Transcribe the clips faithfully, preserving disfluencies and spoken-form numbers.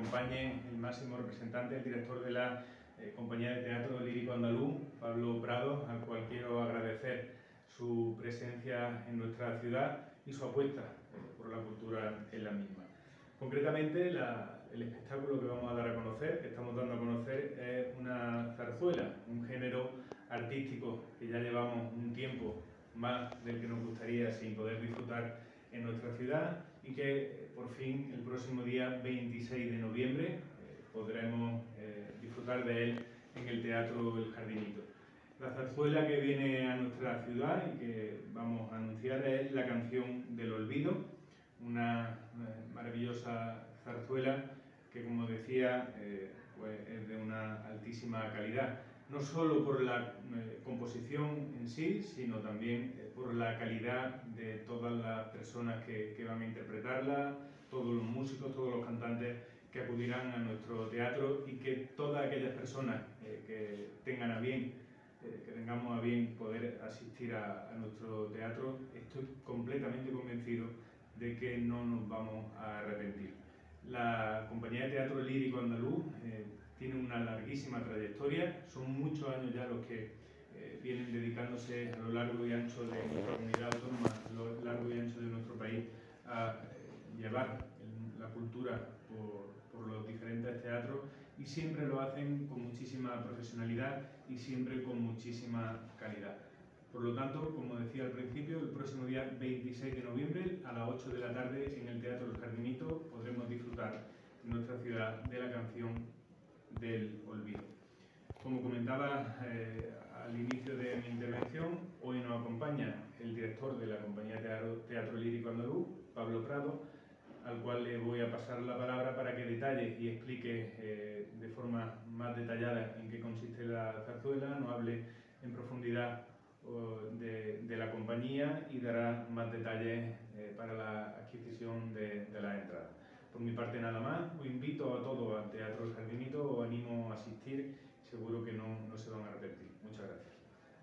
acompañe el máximo representante, el director de la eh, Compañía de Teatro Lírico Andaluz, Pablo Prado, al cual quiero agradecer su presencia en nuestra ciudad y su apuesta eh, por la cultura en la misma. Concretamente, la, el espectáculo que vamos a dar a conocer, que estamos dando a conocer, es una zarzuela, un género artístico que ya llevamos un tiempo más del que nos gustaría sin poder disfrutar en nuestra ciudad y que por fin el próximo día veintiséis de noviembre eh, podremos eh, disfrutar de él en el Teatro El Jardinito. La zarzuela que viene a nuestra ciudad y que vamos a anunciar es La Canción del Olvido, una eh, maravillosa zarzuela que, como decía, eh, pues es de una altísima calidad, no solo por la eh, composición en sí, sino también eh, por la calidad de todas las personas que, que van a interpretarla, todos los músicos, todos los cantantes que acudirán a nuestro teatro y que todas aquellas personas eh, que tengan a bien, eh, que tengamos a bien poder asistir a, a nuestro teatro, estoy completamente convencido de que no nos vamos a arrepentir. La Compañía de Teatro Lírico Andaluz eh, tiene una larguísima trayectoria, son muchos años ya los que eh, vienen dedicándose a lo largo y ancho de nuestra comunidad autónoma, a lo largo y ancho de nuestro país, a eh, llevar el, la cultura por, por los diferentes teatros y siempre lo hacen con muchísima profesionalidad y siempre con muchísima calidad. Por lo tanto, como decía al principio, el próximo día veintiséis de noviembre a las ocho de la tarde en el Teatro El Jardinito podremos disfrutar en nuestra ciudad de La Canción del Olvido. Como comentaba eh, al inicio de mi intervención, hoy nos acompaña el director de la Compañía de Teatro, Teatro Lírico Andaluz, Pablo Prado, al cual le voy a pasar la palabra para que detalle y explique eh, de forma más detallada en qué consiste la zarzuela, nos hable en profundidad De, de la compañía y dará más detalles eh, para la adquisición de, de la entrada. Por mi parte nada más, os invito a todos al Teatro El Jardinito, os animo a asistir, seguro que no, no se van a arrepentir. Muchas gracias.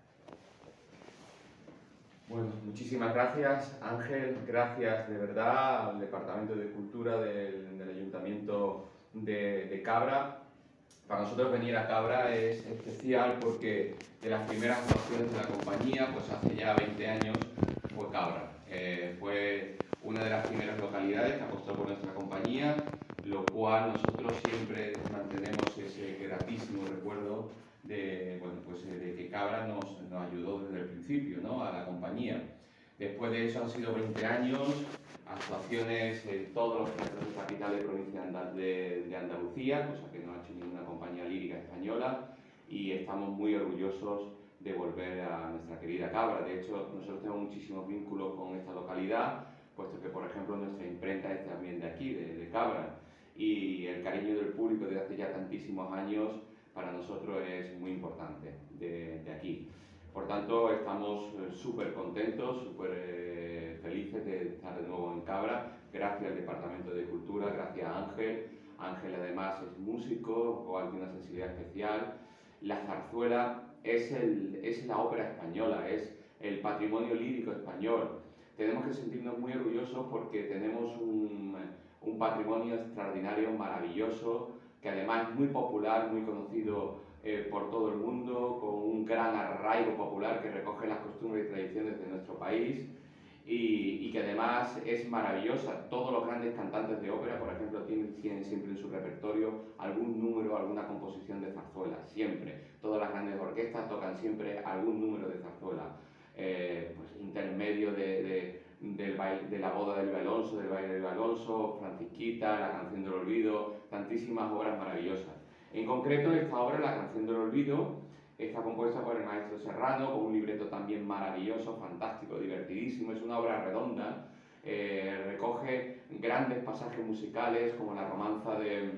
Bueno, muchísimas gracias Ángel, gracias de verdad al Departamento de Cultura del, del Ayuntamiento de, de Cabra. Para nosotros venir a Cabra es especial porque de las primeras actuaciones de la compañía, pues hace ya veinte años, fue Cabra. Eh, fue una de las primeras localidades que apostó por nuestra compañía, lo cual nosotros siempre mantenemos ese gratísimo recuerdo de, bueno, pues, de que Cabra nos, nos ayudó desde el principio, ¿no?, a la compañía. Después de eso han sido veinte años, actuaciones en todos los teatros de capital de provincia de, de Andalucía, cosa que no ha hecho ninguna compañía lírica española, y estamos muy orgullosos de volver a nuestra querida Cabra. De hecho, nosotros tenemos muchísimos vínculos con esta localidad, puesto que, por ejemplo, nuestra imprenta es también de aquí, de, de Cabra, y el cariño del público desde hace ya tantísimos años para nosotros es muy importante de, de aquí. Por tanto, estamos súper contentos, súper eh, felices de estar de nuevo en Cabra, gracias al Departamento de Cultura, gracias a Ángel. Ángel además es músico, o tiene una sensibilidad especial. La zarzuela es, el, es la ópera española, es el patrimonio lírico español. Tenemos que sentirnos muy orgullosos porque tenemos un, un patrimonio extraordinario, maravilloso, que además es muy popular, muy conocido eh, por todo el mundo, con un gran arraigo popular que recoge las costumbres y tradiciones de nuestro país y, y que además es maravillosa. Todos los grandes cantantes de ópera, por ejemplo, tienen, tienen siempre en su repertorio algún número, alguna composición de zarzuela, siempre. Todas las grandes orquestas tocan siempre algún número de zarzuela. Eh, pues, intermedio de, de, del baile, de la boda del Alonso, del baile del Alonso, Francisquita, La Canción del Olvido, tantísimas obras maravillosas. En concreto, esta obra, La Canción del Olvido, está compuesta por el maestro Serrano, con un libreto también maravilloso, fantástico, divertidísimo. Es una obra redonda, eh, recoge grandes pasajes musicales como la romanza de,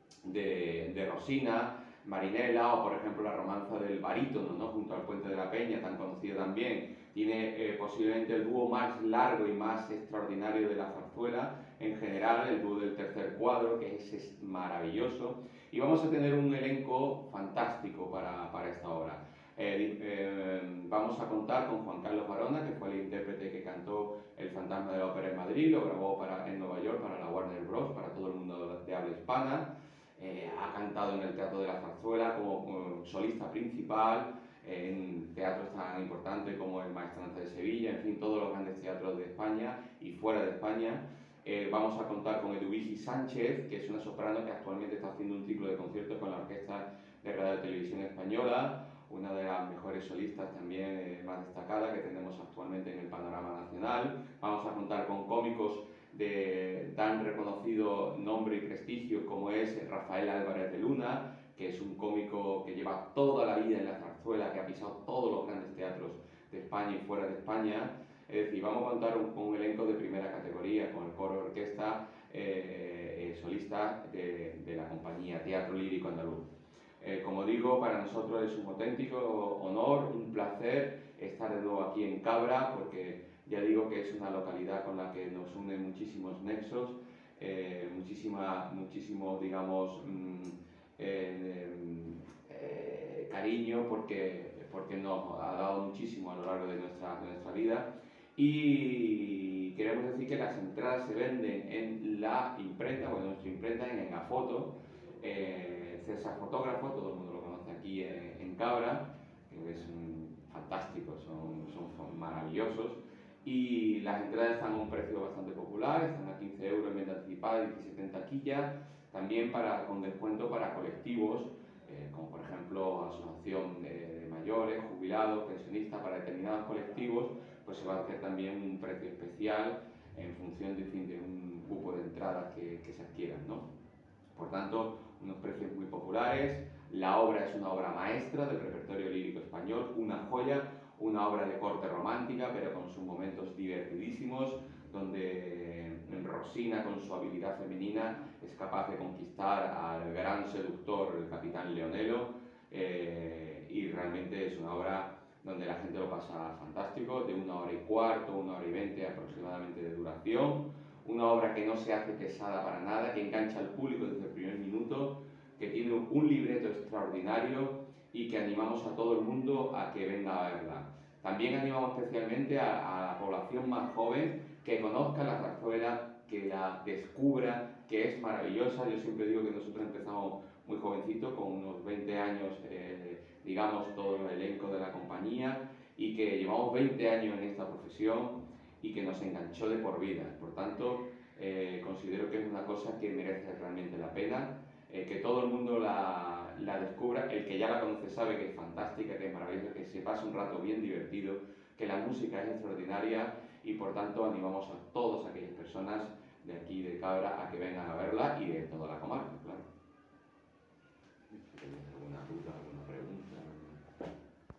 de, de Rosina, Marinela, o por ejemplo la romanza del barítono, ¿no?, junto al Puente de la Peña, tan conocido también. Tiene eh, posiblemente el dúo más largo y más extraordinario de la zarzuela, en general, el dúo del tercer cuadro, que es, es maravilloso. Y vamos a tener un elenco fantástico para, para esta obra. Eh, eh, vamos a contar con Juan Carlos Barona, que fue el intérprete que cantó El fantasma de la ópera en Madrid, lo grabó para, en Nueva York para la Warner Bros., para todo el mundo de habla hispana. Eh, ha cantado en el Teatro de la Zarzuela como, como solista principal, en teatros tan importantes como el Maestranza de Sevilla, en fin, todos los grandes teatros de España y fuera de España. Eh, vamos a contar con Eduvigi Sánchez, que es una soprano que actualmente está haciendo un ciclo de conciertos con la Orquesta de Radio y Televisión Española, una de las mejores solistas también eh, más destacadas que tenemos actualmente en el panorama nacional. Vamos a contar con cómicos de tan reconocido nombre y prestigio como es Rafael Álvarez de Luna, que es un cómico que lleva toda la vida en la zarzuela, que ha pisado todos los grandes teatros de España y fuera de España. Es decir, vamos a contar con un, un elenco de primera categoría, con el coro de orquesta eh, eh, solista de, de la compañía Teatro Lírico Andaluz. Eh, como digo, para nosotros es un auténtico honor, un placer estar de nuevo aquí en Cabra, porque ya digo que es una localidad con la que nos unen muchísimos nexos, eh, muchísima, muchísimo, digamos, mmm, eh, eh, cariño, porque, porque nos ha dado muchísimo a lo largo de nuestra, de nuestra vida. Y queremos decir que las entradas se venden en la imprenta, bueno, nuestra imprenta en Engafoto. Eh, César Fotógrafo, todo el mundo lo conoce aquí en, en Cabra, que es un, fantástico, son, son maravillosos. Y las entradas están a un precio bastante popular, están a quince euros en venta anticipada, diecisiete en taquilla, también para, con descuento para colectivos, eh, como por ejemplo asociación de, de mayores, jubilados, pensionistas, para determinados colectivos, pues se va a hacer también un precio especial en función de, fin, de un cupo de entradas que, que se adquieran, ¿no? Por tanto, unos precios muy populares. La obra es una obra maestra del repertorio lírico español, una joya, una obra de corte romántica, pero con sus momentos divertidísimos, donde Rosina, con su habilidad femenina, es capaz de conquistar al gran seductor, el capitán Leonelo, eh, y realmente es una obra donde la gente lo pasa fantástico, de una hora y cuarto, una hora y veinte aproximadamente de duración, una obra que no se hace pesada para nada, que engancha al público desde el primer minuto, que tiene un libreto extraordinario y que animamos a todo el mundo a que venga a verla. También animamos especialmente a, a la población más joven que conozca la zarzuela, que la descubra, que es maravillosa. Yo siempre digo que nosotros empezamos muy jovencitos, con unos veinte años, eh, digamos, todo el elenco de la compañía, y que llevamos veinte años en esta profesión y que nos enganchó de por vida. Por tanto, eh, considero que es una cosa que merece realmente la pena, eh, que todo el mundo la, la descubra. El que ya la conoce sabe que es fantástica, que es maravillosa, que se pasa un rato bien divertido, que la música es extraordinaria, y por tanto animamos a todas aquellas personas de aquí de Cabra a que vengan a verla, y de toda la comarca, claro.